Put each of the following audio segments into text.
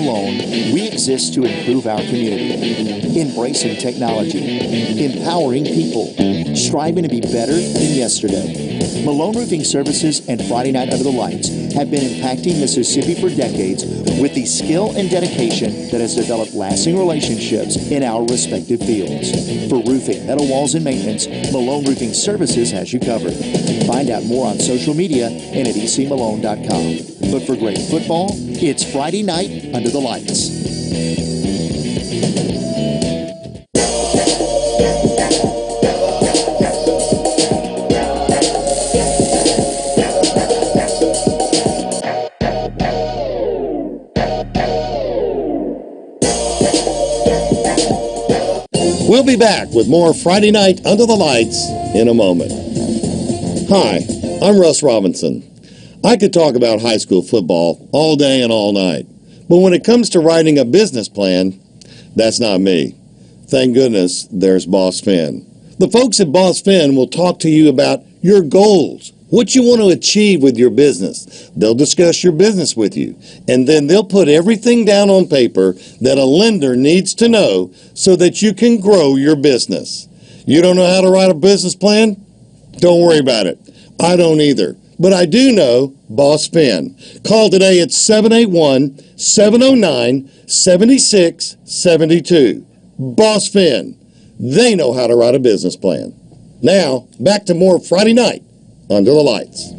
Malone, we exist to improve our community, embracing technology, empowering people, striving to be better than yesterday. Malone Roofing Services and Friday Night Under the Lights have been impacting Mississippi for decades with the skill and dedication that has developed lasting relationships in our respective fields. For roofing, metal walls, and maintenance, Malone Roofing Services has you covered. Find out more on social media and at ecmalone.com. But for great football, it's Friday Night Under the Lights. We'll be back with more Friday Night Under the Lights in a moment. Hi, I'm Russ Robinson. I could talk about high school football all day and all night, but when it comes to writing a business plan, that's not me. Thank goodness there's Boss Finn. The folks at Boss Finn will talk to you about your goals, what you want to achieve with your business. They'll discuss your business with you, and then they'll put everything down on paper that a lender needs to know so that you can grow your business. You don't know how to write a business plan? Don't worry about it. I don't either. But I do know Boss Finn. Call today at 781-709-7672. Boss Finn. They know how to write a business plan. Now, back to more Friday Night Under the Lights.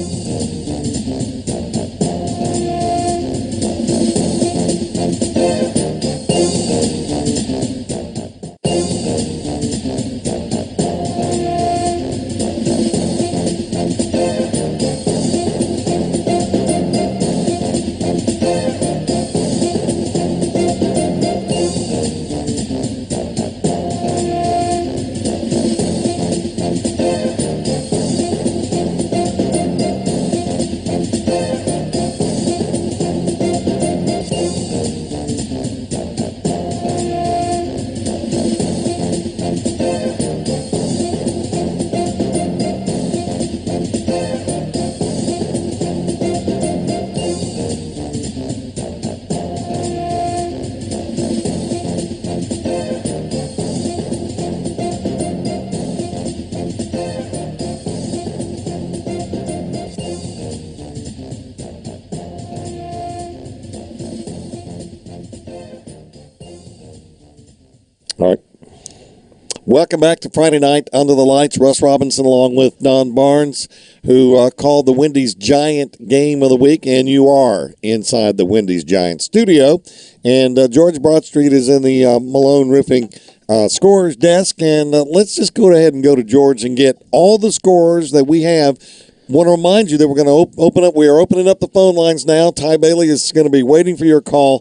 All right. Welcome back to Friday Night Under the Lights. Russ Robinson along with Don Barnes, who called the Wendy's Giant Game of the Week, and you are inside the Wendy's Giant studio. And George Broadstreet is in the Malone Roofing scores desk, and let's just go ahead and go to George and get all the scores that we have. Want to remind you that we're going to open up. We are opening up the phone lines now. Ty Bailey is going to be waiting for your call,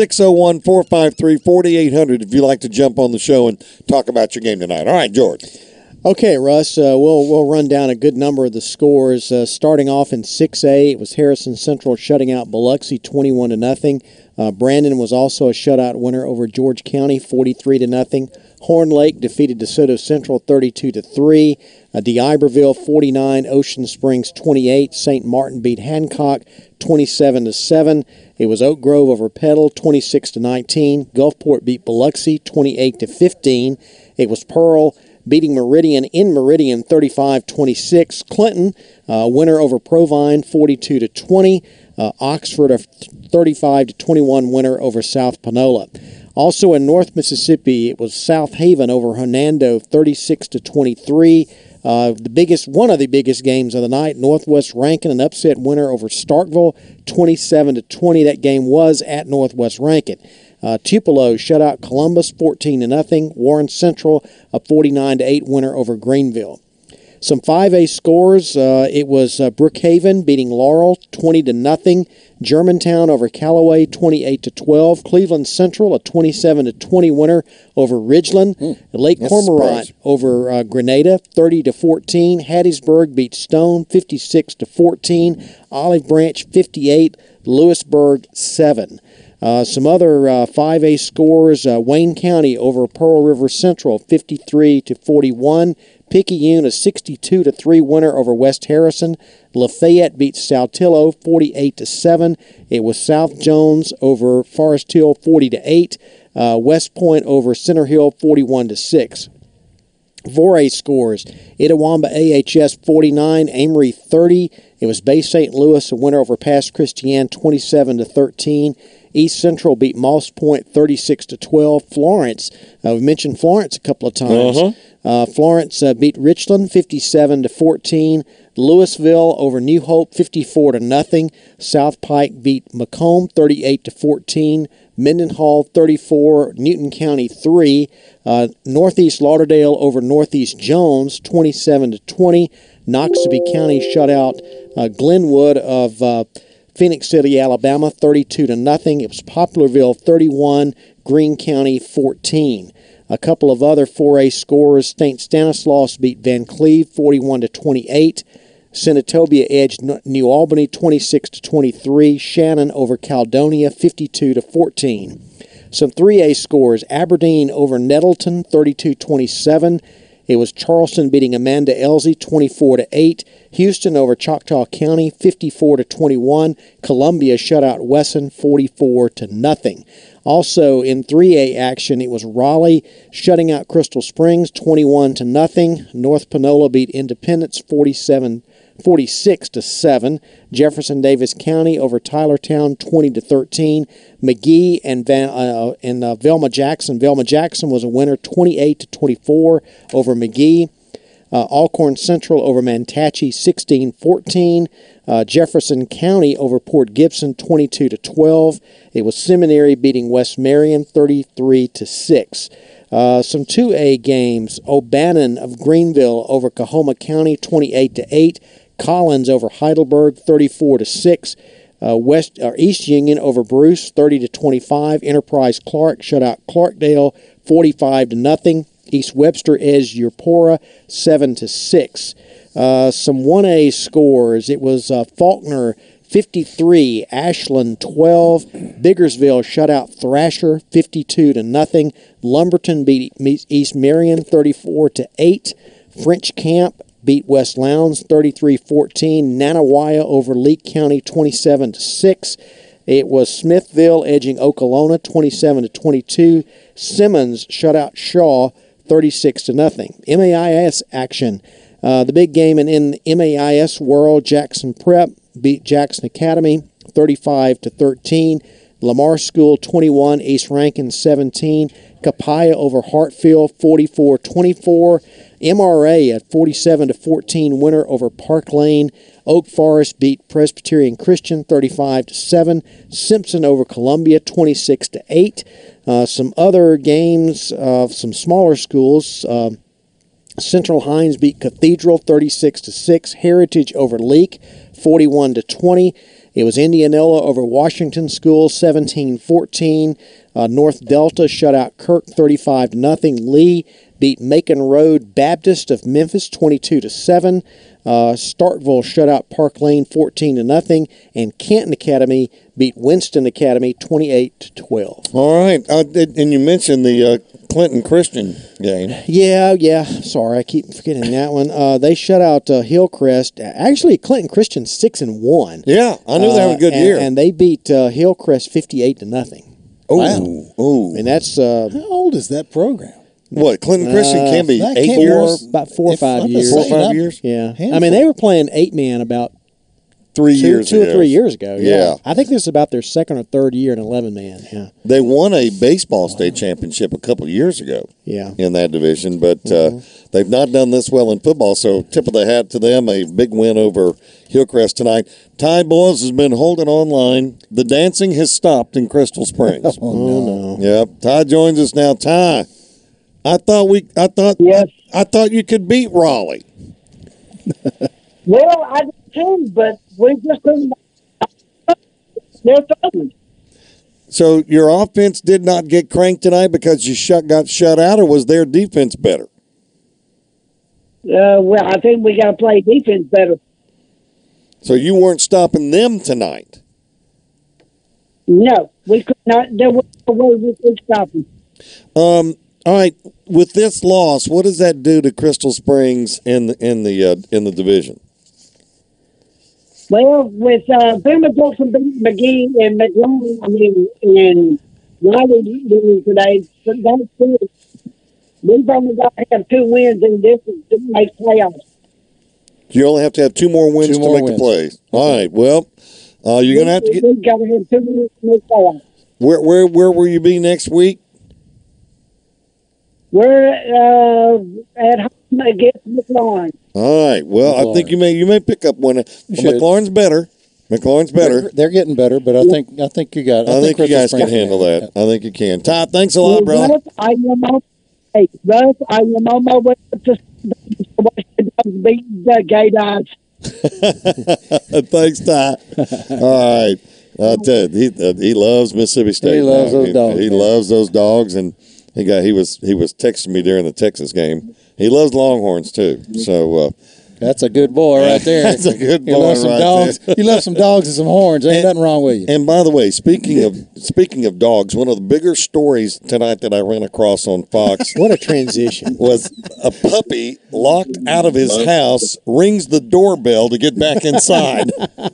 601-453-4800, if you'd like to jump on the show and talk about your game tonight. All right, George. Okay, Russ, we'll run down a good number of the scores. Starting off in 6A, it was Harrison Central shutting out Biloxi 21-0. Brandon was also a shutout winner over George County 43-0. Horn Lake defeated DeSoto Central 32-3. D'Iberville 49, Ocean Springs 28. St. Martin beat Hancock 27-7. It was Oak Grove over Petal 26-19. Gulfport beat Biloxi 28-15. It was Pearl beating Meridian in Meridian 35-26. Clinton winner over Provine 42-20. Oxford a 35-21 winner over South Panola. Also in North Mississippi, it was South Haven over Hernando 36-23. One of the biggest games of the night, Northwest Rankin, an upset winner over Starkville, 27-20. That game was at Northwest Rankin. Tupelo shut out Columbus, 14-0. Warren Central, a 49-8 winner over Greenville. Some 5A scores, it was Brookhaven beating Laurel 20-0. Germantown over Callaway 28-12. Cleveland Central a 27-20 winner over Ridgeland. Lake Cormorant over Grenada 30-14. Hattiesburg beat Stone 56-14. Olive Branch 58. Lewisburg 7. Some other 5A scores: Wayne County over Pearl River Central, 53-41. Picayune, a 62-3 winner over West Harrison. Lafayette beat Saltillo 48-7. It was South Jones over Forest Hill 40-8. West Point over Center Hill 41-6. 4A scores: Itawamba AHS 49, Amory 30. It was Bay St. Louis, a winner over Pass Christian 27-13. East Central beat Moss Point 36-12. Florence, we mentioned Florence a couple of times. Florence beat Richland 57-14. Louisville over New Hope 54-0. South Pike beat Macomb 38-14. Mendenhall 34, Newton County 3. Northeast Lauderdale over Northeast Jones 27-20. Noxubee County shut out Glenwood of Phoenix City, Alabama 32-0. It was Poplarville 31, Greene County 14. A couple of other 4A scores: St. Stanislaus beat Van Cleve 41-28. Senatobia edged New Albany 26-23. Shannon over Caledonia 52-14. Some 3A scores: Aberdeen over Nettleton 32-27. It was Charleston beating Amanda Elsie 24-8. Houston over Choctaw County 54-21. Columbia shut out Wesson 44-0. Also in 3A action, it was Raleigh shutting out Crystal Springs 21-0. North Panola beat Independence 46-7. Jefferson Davis County over Tylertown 20-13. McGee and Velma Jackson. Velma Jackson was a winner 28-24 over McGee. Alcorn Central over Mantachie 16-14. Jefferson County over Port Gibson 22-12. It was Seminary beating West Marion 33-6. Some 2A games: O'Bannon of Greenville over Coahoma County 28-8. Collins over Heidelberg 34-6. East Union over Bruce 30-25. Enterprise Clark shut out Clarkdale 45-0. East Webster edged Eupora 7-6. Some 1A scores: it was Faulkner 53, Ashland 12. Biggersville shut out Thrasher 52-0. Lumberton beat East Marion 34-8. French Camp beat West Lowndes 33-14. Nanawaya over Leake County 27-6. It was Smithville edging Okolona 27-22. Simmons shut out Shaw 36-0. MAIS action. The big game in MAIS world: Jackson Prep beat Jackson Academy 35-13. Lamar School 21, East Rankin 17. Capaya over Hartfield 44-24. MRA at 47-14 winner over Park Lane. Oak Forest beat Presbyterian Christian 35-7. Simpson over Columbia 26-8. Some other games of some smaller schools: Central Hines beat Cathedral 36-6. Heritage over Leake 41-20. It was Indianola over Washington School 17-14. North Delta shut out Kirk 35-0. Lee beat Macon Road Baptist of Memphis 22-7. Starkville shut out Park Lane 14-0. And Canton Academy beat Winston Academy 28-12. All right. And you mentioned the Clinton Christian game. Yeah. Sorry, I keep forgetting that one. They shut out Hillcrest. Actually, Clinton Christian 6-1. Yeah, I knew they had a good year. And they beat Hillcrest 58-0. Oh, Wow. oh. And that's How old is that program? What, Clinton Christian can be that 8 can't years? about 4 or If 5 I'm years. 4 or saying 5 I'm- years? Yeah. Handful. I mean, they were playing 8-man about 3 years two ago. or 3 years ago. Yeah. I think this is about their second or third year in 11-man. Yeah. They won a baseball state championship a couple of years ago Yeah. in that division, but they've not done this well in football, so tip of the hat to them. A big win over Hillcrest tonight. Ty Boyles has been holding online. The dancing has stopped in Crystal Springs. Oh, no. Yep. Ty joins us now. Ty, I thought Yes. I thought you could beat Raleigh. Well, I did too, but we just couldn't. They're throwing. So your offense did not get cranked tonight because you got shut out, or was their defense better? Well, I think we got to play defense better. So you weren't stopping them tonight. No, we could not. There was no way we could stop them. All right. With this loss, what does that do to Crystal Springs in the division? Well, with Bama Jackson beating McGee and McLean, and Riley winning today, so that's good. We've only got to have 2 wins in this to make playoffs. You only have to have 2 more wins to make the plays. All right. Well, you're going to have to get. We've got to have 2 wins to make playoffs. Where will you be next week? We're at home against McLaurin. All right. Well, I think you may pick up one. McLaurin's better. McLaurin's better. They're getting better, but I think you got. I think you guys can handle that. I think you can. Todd, thanks a lot, brother. Russ, I am on my way to beat the Gay Dogs. Thanks, Todd. All right. I'll tell you, he loves Mississippi State. He loves those dogs. He loves those dogs, and he was texting me during the Texas game. He loves Longhorns too. So that's a good boy right there. That's a good boy. You love some right dogs. there. You love some dogs and some horns. Ain't nothing wrong with you. And by the way, speaking of dogs, one of the bigger stories tonight that I ran across on Fox What a transition. was a puppy locked out of his house rings the doorbell to get back inside.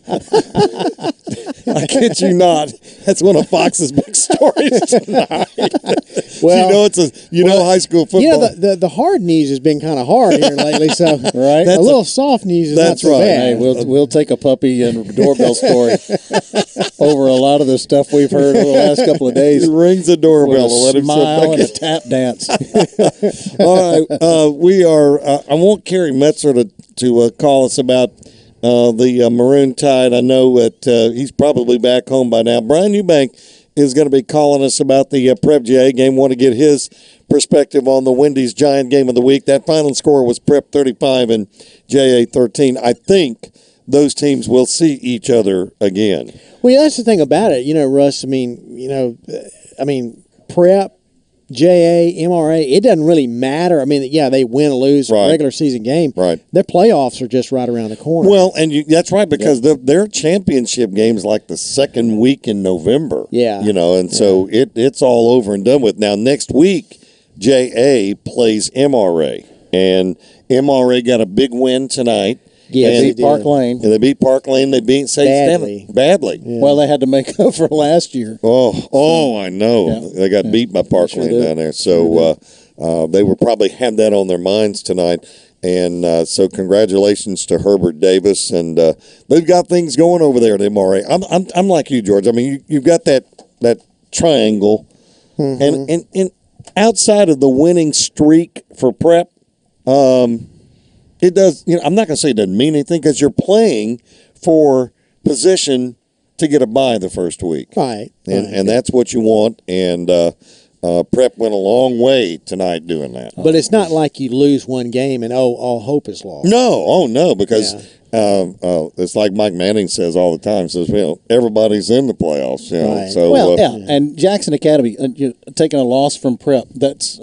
I kid you not. That's one of Fox's big stories tonight. Well, high school football. You know, the hard news has been kind of hard here lately, so Right? a little soft news is not that's so right. bad. Hey, we'll take a puppy and doorbell story over a lot of the stuff we've heard over the last couple of days. He rings the doorbell With to let a him smile and a sit tap dance. back. All right, we are. I want Kerry Metzer to call us about the Maroon Tide. I know that he's probably back home by now. Brian Eubank is going to be calling us about the Prep JA game. Want to get his perspective on the Wendy's Giant game of the week. That final score was Prep 35 and JA 13. I think those teams will see each other again. Well, that's the thing about it, Russ. I mean, Prep, JA, MRA, it doesn't really matter. I mean, yeah, they win or lose a Right. regular season game. Right. Their playoffs are just right around the corner. Well, and that's right, because their championship game's like the second week in November. Yeah. And so it's all over and done with. Now, next week, JA plays MRA, and MRA got a big win tonight. Yeah, and they Beat Park did. Lane. And they beat Park Lane. They beat St. Badly. Badly. Well, they had to make up for last year. Oh, I know. Yeah. They got beat by Park Sure Lane did. down there. So they will probably have that on their minds tonight. And so congratulations to Herbert Davis. And they've got things going over there at MRA. I'm like you, George. I mean, you've got that triangle. And outside of the winning streak for Prep, it does, I'm not going to say it doesn't mean anything, because you're playing for position to get a bye the first week. Right. And that's what you want. And Prep went a long way tonight doing that. But it's not like you lose one game and, all hope is lost. No, because it's like Mike Manning says all the time, says, everybody's in the playoffs. Right. So, Well, yeah, and Jackson Academy taking a loss from Prep. That's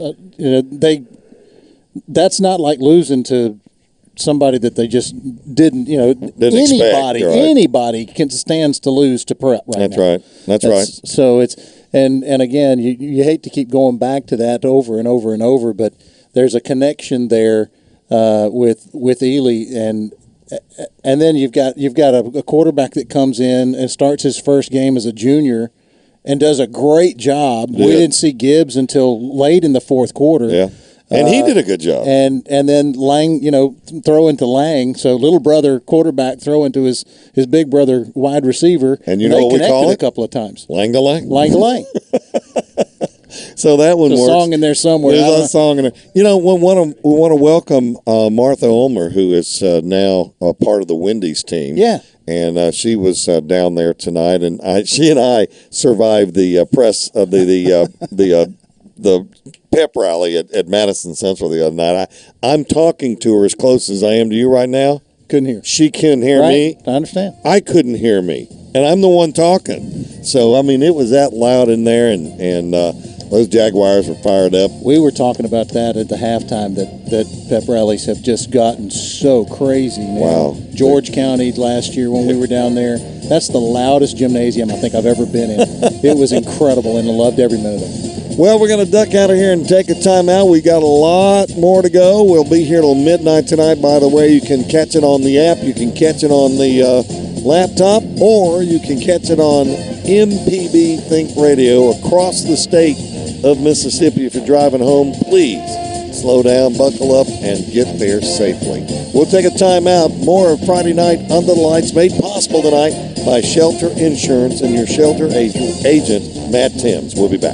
that's not like losing to somebody that they just didn't. expect, right. Anybody stands to lose to Prep right That's now. right. That's right. So it's and again, you hate to keep going back to that over and over and over, but there's a connection there with Ely and then you've got a quarterback that comes in and starts his first game as a junior and does a great job. Yeah. We didn't see Gibbs until late in the fourth quarter. Yeah. And he did a good job. And then Lang, throw into Lang. So little brother quarterback throw into his big brother wide receiver. And you know they what we call connected it? a couple of times. Lang to Lang. Lang to Lang. So that one There's a works. song in there somewhere. I don't There's a song in there. We want to welcome Martha Ulmer, who is now a part of the Wendy's team. Yeah. And she was down there tonight, and she and I survived the press of the pep rally at Madison Central the other night. I'm talking to her as close as I am to you right now. Couldn't hear. She couldn't hear me. I understand. I couldn't hear me, and I'm the one talking. So I mean, it was that loud in there, and those Jaguars were fired up. We were talking about that at the halftime that pep rallies have just gotten so crazy now. Wow. George County last year when we were down there, That's the loudest gymnasium I think I've ever been in. It was incredible, and I loved every minute of it. Well, we're going to duck out of here and take a timeout. We got a lot more to go. We'll be here till midnight tonight. By the way, you can catch it on the app. You can catch it on the laptop, or you can catch it on MPB Think Radio across the state of Mississippi. If you're driving home, please slow down, buckle up, and get there safely. We'll take a time out. More of Friday Night Under the Lights made possible tonight by Shelter Insurance and your shelter agent, Matt Timms. We'll be back.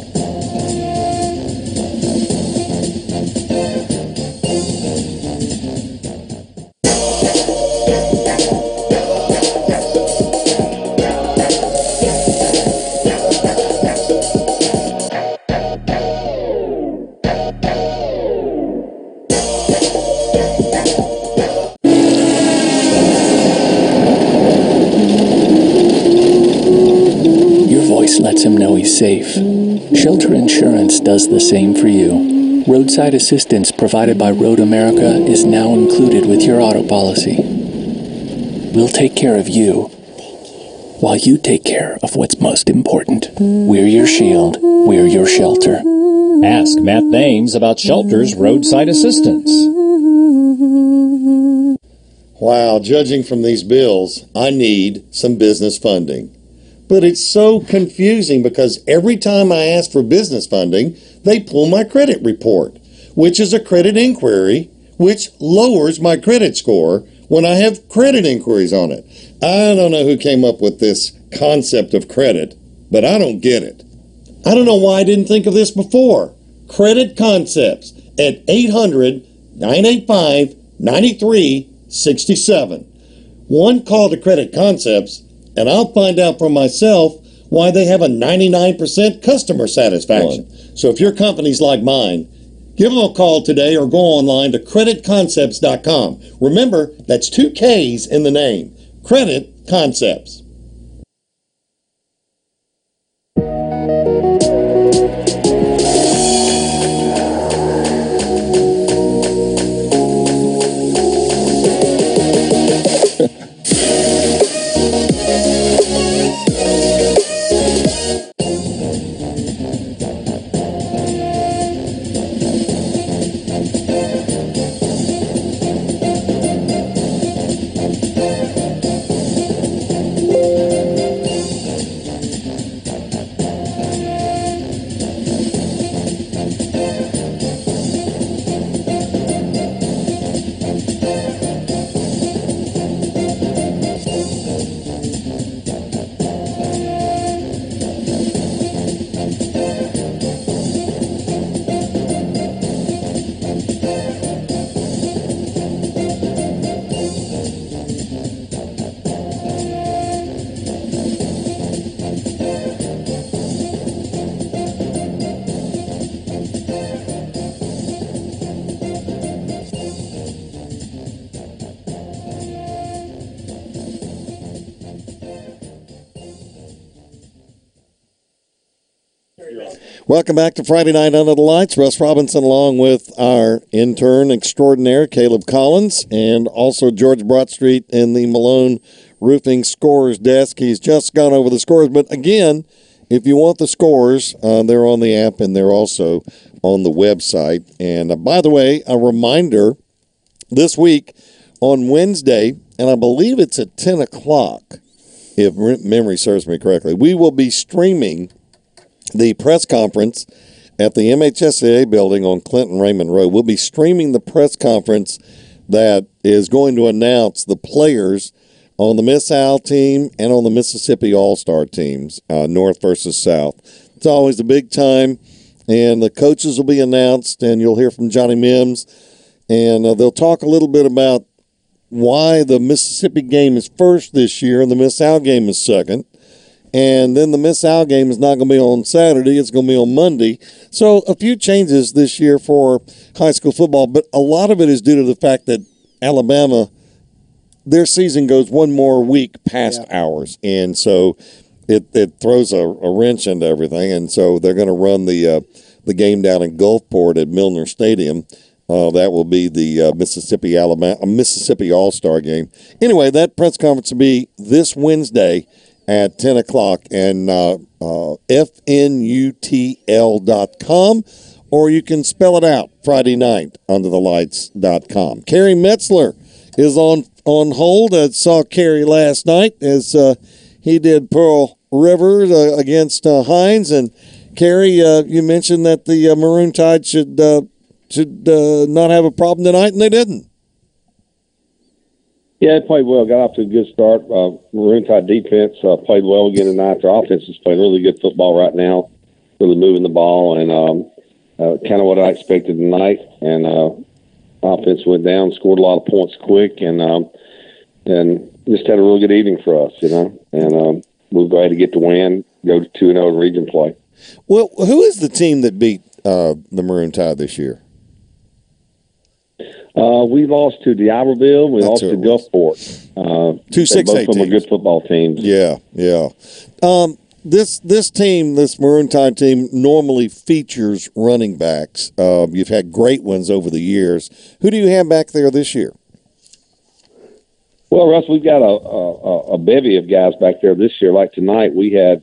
Lets him know he's safe. Shelter Insurance does the same for you. Roadside assistance provided by Road America is now included with your auto policy. We'll take care of you while you take care of what's most important. We're your shield. We're your shelter. Ask Matt Thames about Shelter's roadside assistance. Wow, judging from these bills, I need some business funding. But it's so confusing because every time I ask for business funding, they pull my credit report, which is a credit inquiry, which lowers my credit score when I have credit inquiries on it. I don't know who came up with this concept of credit, but I don't get it. I don't know why I didn't think of this before. Credit Concepts at 800-985-9367. One call to Credit Concepts, and I'll find out for myself why they have a 99% customer satisfaction. So if your company's like mine, give them a call today or go online to creditconcepts.com. Remember, that's 2 K's in the name. Credit Concepts. Welcome back to Friday Night Under the Lights. Russ Robinson along with our intern extraordinaire, Caleb Collins, and also George Broadstreet in the Malone Roofing Scores desk. He's just gone over the scores, but again, if you want the scores, they're on the app and they're also on the website. And by the way, a reminder, this week on Wednesday, and I believe it's at 10 o'clock, if memory serves me correctly, we will be streaming the press conference at the MHSAA building on Clinton Raymond Road. We'll be streaming the press conference that is going to announce the players on the Miss Al team and on the Mississippi All-Star teams, North versus South. It's always a big time, and the coaches will be announced, and you'll hear from Johnny Mims, and they'll talk a little bit about why the Mississippi game is first this year and the Miss Al game is second. And then the Miss Al game is not going to be on Saturday. It's going to be on Monday. So a few changes this year for high school football, but a lot of it is due to the fact that Alabama, their season goes one more week past ours. And so it throws a wrench into everything. And so they're going to run the game down in Gulfport at Milner Stadium. That will be the Mississippi All-Star game. Anyway, that press conference will be this Wednesday at 10 o'clock. And FNUTL.com, or you can spell it out, Friday night, underthelights.com. Kerry Metzler is on hold. I saw Kerry last night as he did Pearl River against Hines. And Kerry, you mentioned that the Maroon Tide should not have a problem tonight, and they didn't. Yeah, they played well. Got off to a good start. Maroon Tide defense played well again tonight. Their offense is playing really good football right now, really moving the ball, and kind of what I expected tonight. And offense went down, scored a lot of points quick, and just had a real good evening for us, And we're glad to get the win, go to 2-0 in region play. Well, who is the team that beat the Maroon Tide this year? We lost to D'Iberville. We lost to Gulfport. 2 6A both of them are teams. good football teams. Yeah. This team, this Maroon Tide team, normally features running backs. You've had great ones over the years. Who do you have back there this year? Well, Russ, we've got a bevy of guys back there this year. Like tonight, we had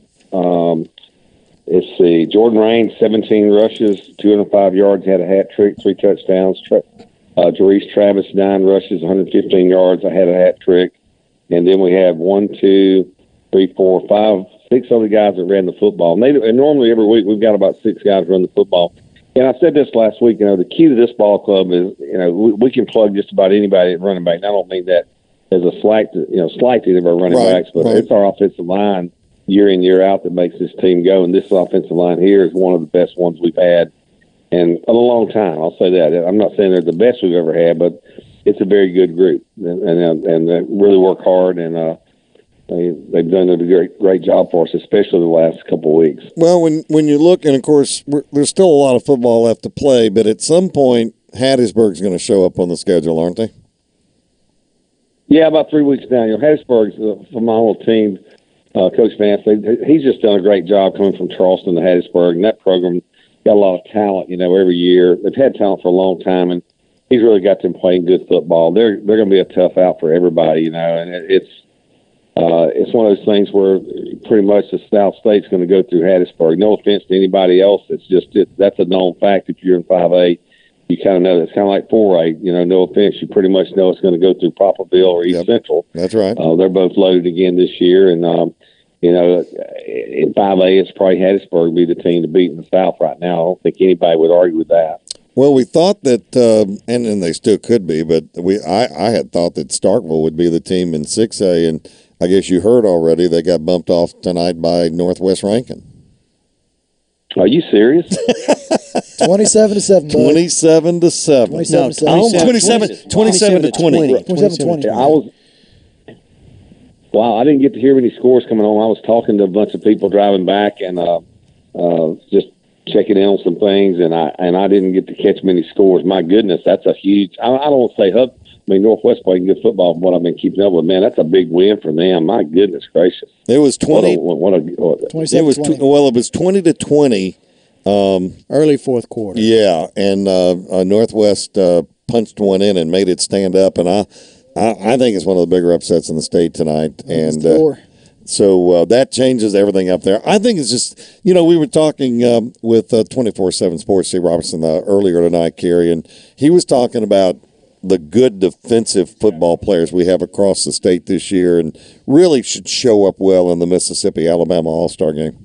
Jordan Rain, 17 rushes, 205 yards, had a hat trick, 3 touchdowns. Jerice Travis, 9 rushes, 115 yards. I had a hat trick. And then we have 1, 2, 3, 4, 5, 6 other guys that ran the football. And normally every week we've got about 6 guys run the football. And I said this last week, the key to this ball club is, we can plug just about anybody at running back. And I don't mean that as a slight to any of our running backs, but it's our offensive line year in, year out that makes this team go. And this offensive line here is one of the best ones we've had in a long time. I'll say that. I'm not saying they're the best we've ever had, but it's a very good group, and they really work hard, and they've done a great job for us, especially the last couple of weeks. Well, when you look, and of course, there's still a lot of football left to play, but at some point, Hattiesburg's going to show up on the schedule, aren't they? Yeah, about 3 weeks now. Hattiesburg's a phenomenal team. Coach Vance, he's just done a great job coming from Charleston to Hattiesburg, and that program got a lot of talent, every year. They've had talent for a long time, and he's really got them playing good football. They're going to be a tough out for everybody, and it's one of those things where pretty much the South State's going to go through Hattiesburg. No offense to anybody else. That's a known fact. If you're in 5A, you kind of know that. It's kind of like 4A. No offense. You pretty much know it's going to go through Poplarville or East Central. That's right. They're both loaded again this year, and in 5A, it's probably Hattiesburg be the team to beat in the South right now. I don't think anybody would argue with that. Well, we thought that, and they still could be, but I had thought that Starkville would be the team in 6A, and I guess you heard already they got bumped off tonight by Northwest Rankin. Are you serious? 27-7. 27-7. 27-20. 27-20. Wow, I didn't get to hear any scores coming on. I was talking to a bunch of people driving back and just checking in on some things, and I didn't get to catch many scores. My goodness, that's a huge. I don't want to say Hub. Northwest playing good football from what I've been keeping up with. Man, that's a big win for them. My goodness gracious. It was 20. It was 20-20. Early fourth quarter. Yeah, and Northwest punched one in and made it stand up, and I think it's one of the bigger upsets in the state tonight. And so that changes everything up there. I think it's just, we were talking with 24/7 Sports, Steve Robertson, earlier tonight, Kerry, and he was talking about the good defensive football players we have across the state this year and really should show up well in the Mississippi-Alabama All-Star game.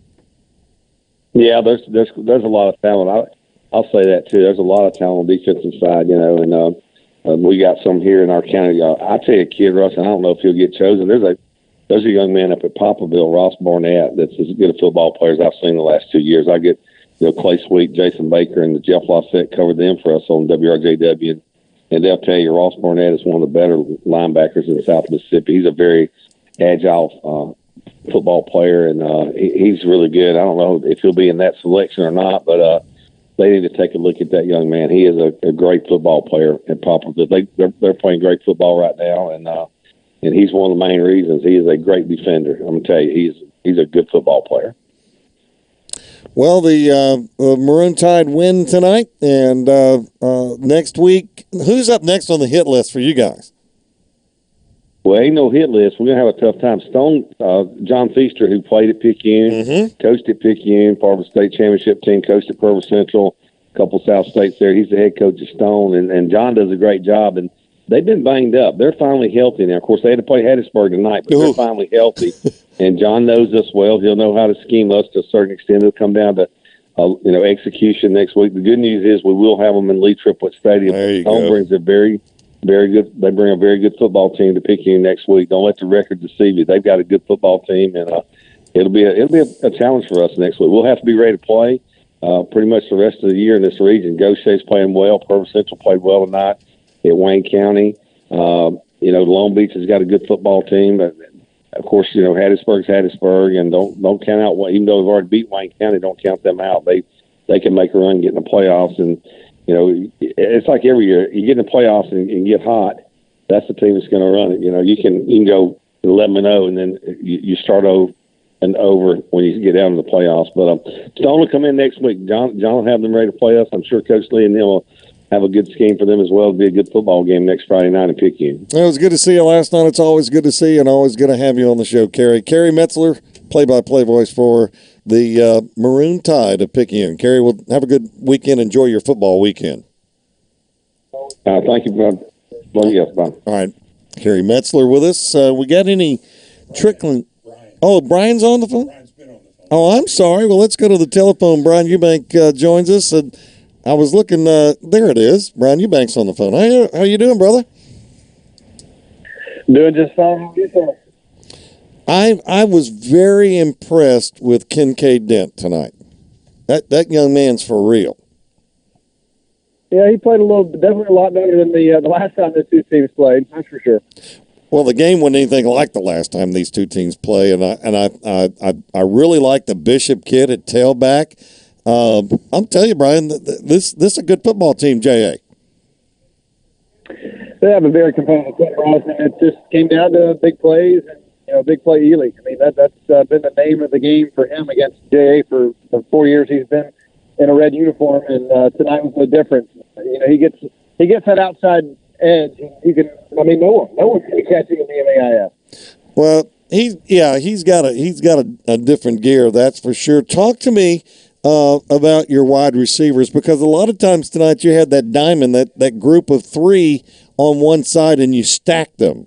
Yeah, there's a lot of talent. I'll say that, too. There's a lot of talent on the defensive side, and we got some here in our county. I tell you, kid, Russ, and I don't know if he'll get chosen. There's a young man up at Poplarville, Ross Barnett, that's as good a football player as I've seen the last 2 years. I get, Clay Sweet, Jason Baker, and Jeff Lossett covered them for us on WRJW. And they'll tell you, Ross Barnett is one of the better linebackers in South Mississippi. He's a very agile football player, and he's really good. I don't know if he'll be in that selection or not, but they need to take a look at that young man. He is a great football player at Poplarville. They're playing great football right now, and he's one of the main reasons. He is a great defender. I'm going to tell you, he's a good football player. Well, the Maroon Tide win tonight, and next week, who's up next on the hit list for you guys? Well, ain't no hit list. We're gonna have a tough time. John Feaster, who played at Picayune, coached at Picayune, part of the state championship team, coached at Provo Central, a couple South States there. He's the head coach at Stone, and John does a great job. And they've been banged up. They're finally healthy now. Of course, they had to play Hattiesburg tonight, but they're finally healthy. And John knows us well. He'll know how to scheme us to a certain extent. It'll come down to execution next week. The good news is we will have them in Lee Triplett Stadium. Stone brings a very good. They bring a very good football team to Picayune next week. Don't let the record deceive you. They've got a good football team, and it'll be a challenge for us next week. We'll have to be ready to play pretty much the rest of the year in this region. Gaucher's playing well. Provo Central played well tonight at Wayne County. Long Beach has got a good football team. But of course, Hattiesburg's Hattiesburg, and don't count out. Even though we've already beat Wayne County, don't count them out. They can make a run, get in the playoffs, and it's like every year. You get in the playoffs and get hot. That's the team that's going to run it. You can go 11-0, and then you start over when you get down to the playoffs. But Stone will come in next week. John will have them ready to play us. I'm sure Coach Lee and them will have a good scheme for them as well. It'll be a good football game next Friday night in Picayune. It was good to see you last night. It's always good to see you, and always good to have you on the show, Kerry. Kerry Metzler, play-by-play voice for the Maroon Tide of Picayune. Kerry, well, have a good weekend. Enjoy your football weekend. Thank you, bud. Well, yes, bye. All right. Kerry Metzler with us. We got any trickling? Oh, Brian's on the phone? Brian's been on the phone. Oh, I'm sorry. Well, let's go to the telephone. Brian Eubank joins us. And I was looking. There it is. Brian Eubank's on the phone. How you doing, brother? Doing just fine. I was very impressed with Kincaid Dent tonight. That young man's for real. Yeah, he played definitely a lot better than the last time the two teams played. That's for sure. Well, the game wasn't anything like the last time these two teams play, and I really like the Bishop kid at tailback. I'm telling you, Brian, this is a good football team. J.A. They have a very competitive team, Ross, and it just came down to big plays and big play Ely. I mean that's been the name of the game for him against J.A. for the 4 years he's been in a red uniform, and tonight was no different. He gets that outside edge. No one can catch him in the MAIF. Well, he's got a different gear, that's for sure. Talk to me about your wide receivers, because a lot of times tonight you had that diamond, that group of three on one side, and you stacked them.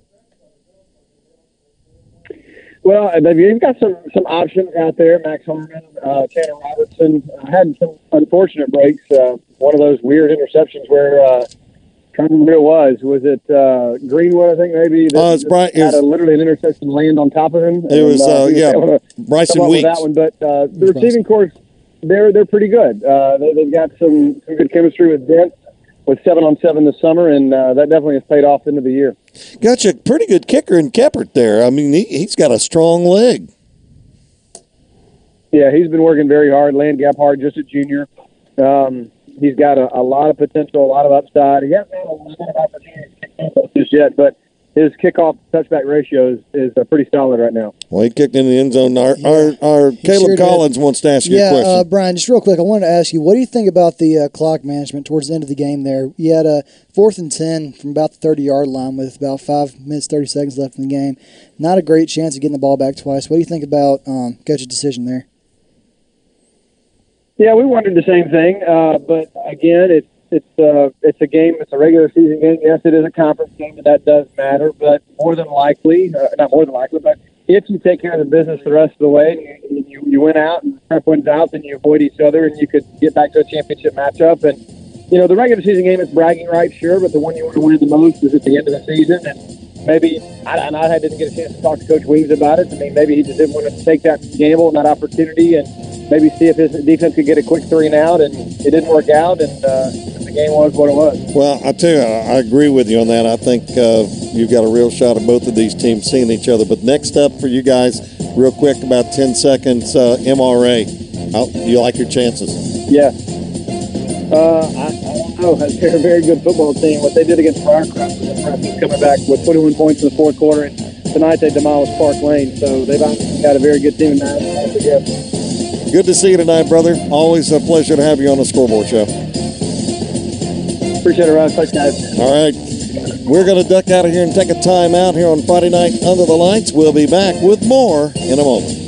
Well, you've got some options out there. Max Harmon, Tanner Robertson had some unfortunate breaks. One of those weird interceptions where trying to remember who it was. Was it Greenwood? I think maybe. It's Brian. Literally an interception land on top of him. It was Bryson Weeks. That one, but the receiving corps, they're pretty good. They've got some good chemistry with Dent. With 7-on-7 this summer, and that definitely has paid off into the year. Got you a pretty good kicker in Keppert there. I mean, he's got a strong leg. Yeah, he's been working very hard. Land Gabhard, just a junior. He's got a lot of potential, a lot of upside. He hasn't had a lot of opportunities just yet, but his kickoff touchback ratio is pretty solid right now. Well, he kicked in the end zone. Our Caleb Collins wants to ask you a question. Yeah, Brian, just real quick, I wanted to ask you, what do you think about the clock management towards the end of the game there? You had a 4th and 10 from about the 30-yard line with about 5 minutes, 30 seconds left in the game. Not a great chance of getting the ball back twice. What do you think about coach's decision there? Yeah, we wondered the same thing, but again, it's a game. It's a regular season game. Yes, it is a conference game, and that does matter. But more than likely, not more than likely, but if you take care of the business the rest of the way, and you win out and prep wins out, then you avoid each other, and you could get back to a championship matchup. And the regular season game is bragging rights, sure, but the one you want to win the most is at the end of the season. And maybe I didn't get a chance to talk to Coach Weaves about it. I mean, maybe he just didn't want to take that gamble and that opportunity, and maybe see if his defense could get a quick 3 and out, and it didn't work out, and the game was what it was. Well, I tell you, I agree with you on that. I think you've got a real shot of both of these teams seeing each other. But next up for you guys, real quick, about 10 seconds, MRA. You like your chances? Yeah. I don't know. They're a very good football team. What they did against Briarcrest was impressive, coming back with 21 points in the fourth quarter, and tonight they demolished Park Lane. So they've got a very good team in that. Good to see you tonight, brother. Always a pleasure to have you on the Scoreboard Show. Appreciate it, Ron. Thanks, guys. All right. We're going to duck out of here and take a time out here on Friday Night Under the Lights. We'll be back with more in a moment.